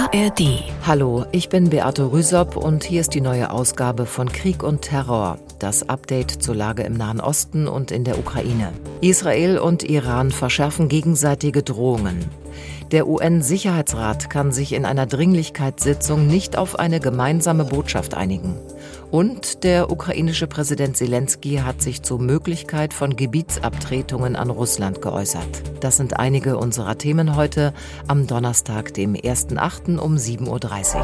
ARD. Hallo, ich bin Beate Rüsop und hier ist die neue Ausgabe von Krieg und Terror, das Update zur Lage im Nahen Osten und in der Ukraine. Israel und Iran verschärfen gegenseitige Drohungen. Der UN-Sicherheitsrat kann sich in einer Dringlichkeitssitzung nicht auf eine gemeinsame Botschaft einigen. Und der ukrainische Präsident Selenskyj hat sich zur Möglichkeit von Gebietsabtretungen an Russland geäußert. Das sind einige unserer Themen heute am Donnerstag, dem 1.8. um 7.30 Uhr.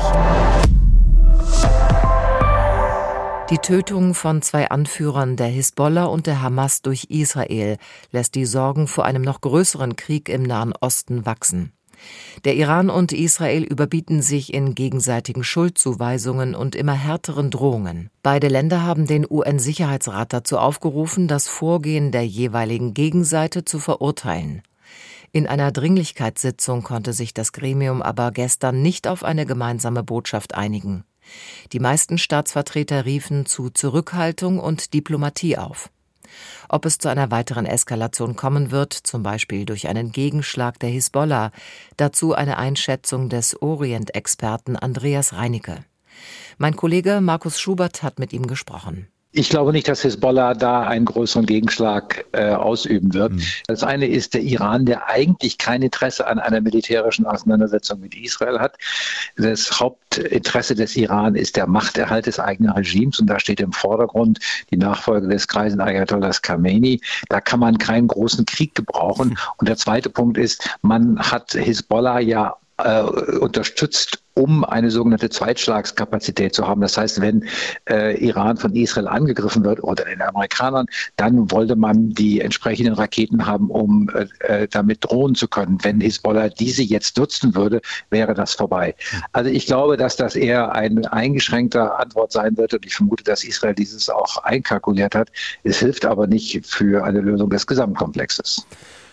Die Tötung von 2 Anführern der Hisbollah und der Hamas durch Israel lässt die Sorgen vor einem noch größeren Krieg im Nahen Osten wachsen. Der Iran und Israel überbieten sich in gegenseitigen Schuldzuweisungen und immer härteren Drohungen. Beide Länder haben den UN-Sicherheitsrat dazu aufgerufen, das Vorgehen der jeweiligen Gegenseite zu verurteilen. In einer Dringlichkeitssitzung konnte sich das Gremium aber gestern nicht auf eine gemeinsame Botschaft einigen. Die meisten Staatsvertreter riefen zu Zurückhaltung und Diplomatie auf. Ob es zu einer weiteren Eskalation kommen wird, zum Beispiel durch einen Gegenschlag der Hisbollah, dazu eine Einschätzung des Orient-Experten Andreas Reinecke. Mein Kollege Markus Schubert hat mit ihm gesprochen. Ich glaube nicht, dass Hisbollah da einen größeren Gegenschlag ausüben wird. Das eine ist der Iran, der eigentlich kein Interesse an einer militärischen Auseinandersetzung mit Israel hat. Das Hauptinteresse des Iran ist der Machterhalt des eigenen Regimes und da steht im Vordergrund die Nachfolge des greisen Ayatollahs Khamenei. Da kann man keinen großen Krieg gebrauchen. Und der zweite Punkt ist, man hat Hisbollah ja unterstützt, um eine sogenannte Zweitschlagskapazität zu haben. Das heißt, wenn Iran von Israel angegriffen wird oder den Amerikanern, dann wollte man die entsprechenden Raketen haben, um damit drohen zu können. Wenn Hisbollah diese jetzt nutzen würde, wäre das vorbei. Also ich glaube, dass das eher ein eingeschränkter Antwort sein wird und ich vermute, dass Israel dieses auch einkalkuliert hat. Es hilft aber nicht für eine Lösung des Gesamtkomplexes.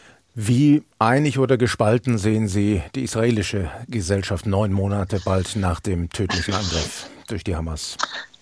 Wie einig oder gespalten sehen Sie die israelische Gesellschaft 9 Monate bald nach dem tödlichen Angriff durch die Hamas?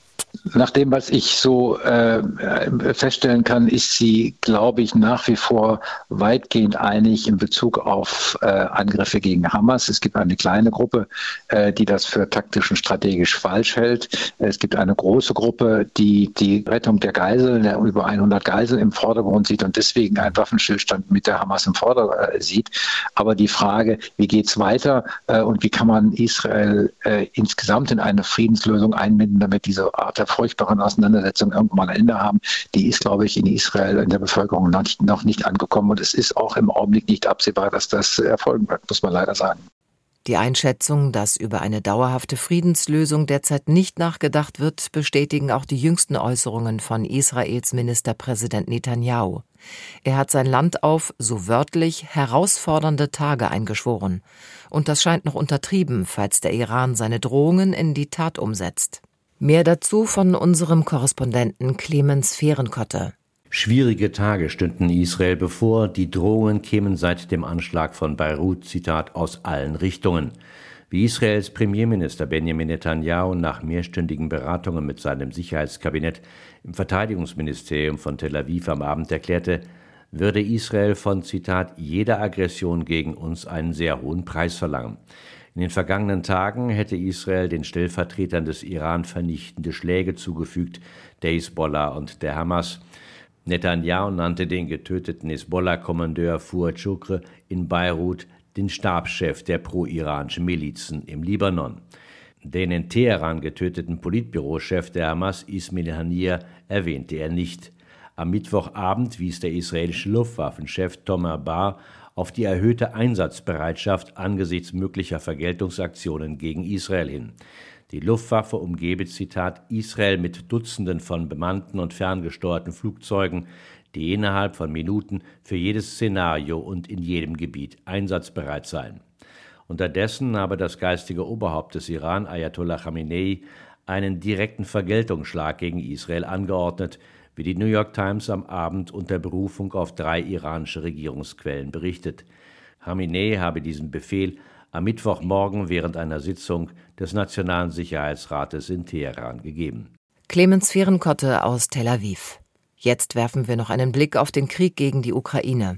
Nach dem, was ich so feststellen kann, ist sie, glaube ich, nach wie vor weitgehend einig in Bezug auf Angriffe gegen Hamas. Es gibt eine kleine Gruppe, die das für taktisch und strategisch falsch hält. Es gibt eine große Gruppe, die die Rettung der Geiseln, der über 100 Geiseln im Vordergrund sieht und deswegen einen Waffenstillstand mit der Hamas im Vordergrund sieht. Aber die Frage, wie geht es weiter und wie kann man Israel insgesamt in eine Friedenslösung einbinden, damit diese Art der furchtbaren Auseinandersetzung irgendwann ein Ende haben, die ist, glaube ich, in Israel, in der Bevölkerung noch nicht angekommen. Und es ist auch im Augenblick nicht absehbar, dass das erfolgen wird, muss man leider sagen. Die Einschätzung, dass über eine dauerhafte Friedenslösung derzeit nicht nachgedacht wird, bestätigen auch die jüngsten Äußerungen von Israels Ministerpräsident Netanyahu. Er hat sein Land auf, so wörtlich, herausfordernde Tage eingeschworen. Und das scheint noch untertrieben, falls der Iran seine Drohungen in die Tat umsetzt. Mehr dazu von unserem Korrespondenten Clemens Fehrenkotte. Schwierige Tage stünden Israel bevor. Die Drohungen kämen seit dem Anschlag von Beirut, Zitat, aus allen Richtungen. Wie Israels Premierminister Benjamin Netanyahu nach mehrstündigen Beratungen mit seinem Sicherheitskabinett im Verteidigungsministerium von Tel Aviv am Abend erklärte, würde Israel von, Zitat, jeder Aggression gegen uns einen sehr hohen Preis verlangen. In den vergangenen Tagen hätte Israel den Stellvertretern des Iran vernichtende Schläge zugefügt, der Hisbollah und der Hamas. Netanyahu nannte den getöteten Hisbollah-Kommandeur Fuad Shukr in Beirut den Stabschef der pro-iranischen Milizen im Libanon. Den in Teheran getöteten Politbürochef der Hamas, Ismail Haniyeh, erwähnte er nicht. Am Mittwochabend wies der israelische Luftwaffenchef Tomer Bar auf die erhöhte Einsatzbereitschaft angesichts möglicher Vergeltungsaktionen gegen Israel hin. Die Luftwaffe umgebe, Zitat, Israel mit Dutzenden von bemannten und ferngesteuerten Flugzeugen, die innerhalb von Minuten für jedes Szenario und in jedem Gebiet einsatzbereit seien. Unterdessen habe das geistige Oberhaupt des Iran, Ayatollah Khamenei, einen direkten Vergeltungsschlag gegen Israel angeordnet, wie die New York Times am Abend unter Berufung auf 3 iranische Regierungsquellen berichtet. Khamenei habe diesen Befehl am Mittwochmorgen während einer Sitzung des Nationalen Sicherheitsrates in Teheran gegeben. Clemens Fehrenkotte aus Tel Aviv. Jetzt werfen wir noch einen Blick auf den Krieg gegen die Ukraine.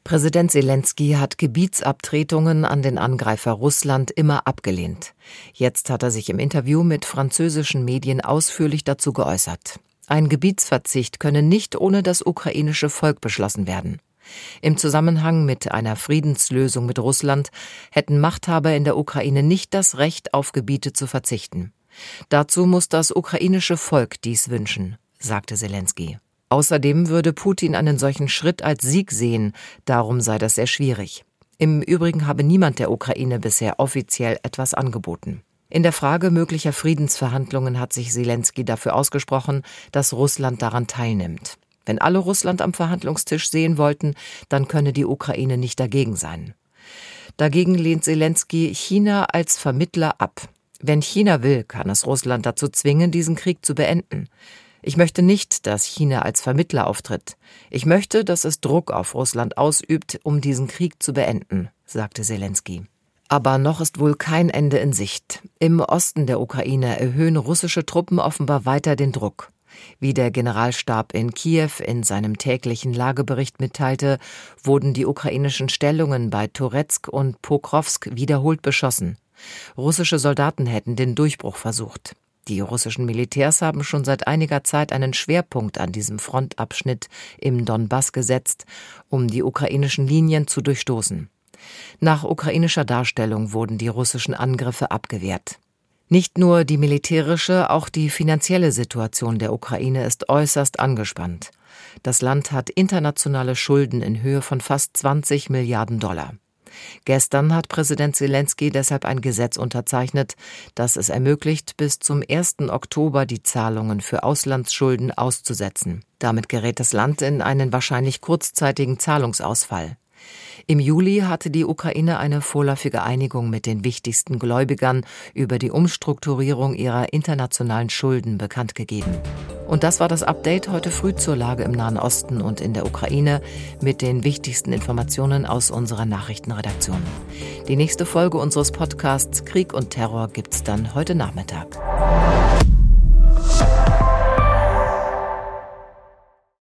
Präsident Selenskyj hat Gebietsabtretungen an den Angreifer Russland immer abgelehnt. Jetzt hat er sich im Interview mit französischen Medien ausführlich dazu geäußert. Ein Gebietsverzicht könne nicht ohne das ukrainische Volk beschlossen werden. Im Zusammenhang mit einer Friedenslösung mit Russland hätten Machthaber in der Ukraine nicht das Recht, auf Gebiete zu verzichten. Dazu muss das ukrainische Volk dies wünschen, sagte Selenskyj. Außerdem würde Putin einen solchen Schritt als Sieg sehen, darum sei das sehr schwierig. Im Übrigen habe niemand der Ukraine bisher offiziell etwas angeboten. In der Frage möglicher Friedensverhandlungen hat sich Selenskyj dafür ausgesprochen, dass Russland daran teilnimmt. Wenn alle Russland am Verhandlungstisch sehen wollten, dann könne die Ukraine nicht dagegen sein. Dagegen lehnt Selenskyj China als Vermittler ab. Wenn China will, kann es Russland dazu zwingen, diesen Krieg zu beenden. Ich möchte nicht, dass China als Vermittler auftritt. Ich möchte, dass es Druck auf Russland ausübt, um diesen Krieg zu beenden, sagte Selenskyj. Aber noch ist wohl kein Ende in Sicht. Im Osten der Ukraine erhöhen russische Truppen offenbar weiter den Druck. Wie der Generalstab in Kiew in seinem täglichen Lagebericht mitteilte, wurden die ukrainischen Stellungen bei Toretsk und Pokrovsk wiederholt beschossen. Russische Soldaten hätten den Durchbruch versucht. Die russischen Militärs haben schon seit einiger Zeit einen Schwerpunkt an diesem Frontabschnitt im Donbass gesetzt, um die ukrainischen Linien zu durchstoßen. Nach ukrainischer Darstellung wurden die russischen Angriffe abgewehrt. Nicht nur die militärische, auch die finanzielle Situation der Ukraine ist äußerst angespannt. Das Land hat internationale Schulden in Höhe von fast 20 Milliarden $. Gestern hat Präsident Selenskyj deshalb ein Gesetz unterzeichnet, das es ermöglicht, bis zum 1. Oktober die Zahlungen für Auslandsschulden auszusetzen. Damit gerät das Land in einen wahrscheinlich kurzzeitigen Zahlungsausfall. Im Juli hatte die Ukraine eine vorläufige Einigung mit den wichtigsten Gläubigern über die Umstrukturierung ihrer internationalen Schulden bekannt gegeben. Und das war das Update heute früh zur Lage im Nahen Osten und in der Ukraine mit den wichtigsten Informationen aus unserer Nachrichtenredaktion. Die nächste Folge unseres Podcasts Krieg und Terror gibt's dann heute Nachmittag.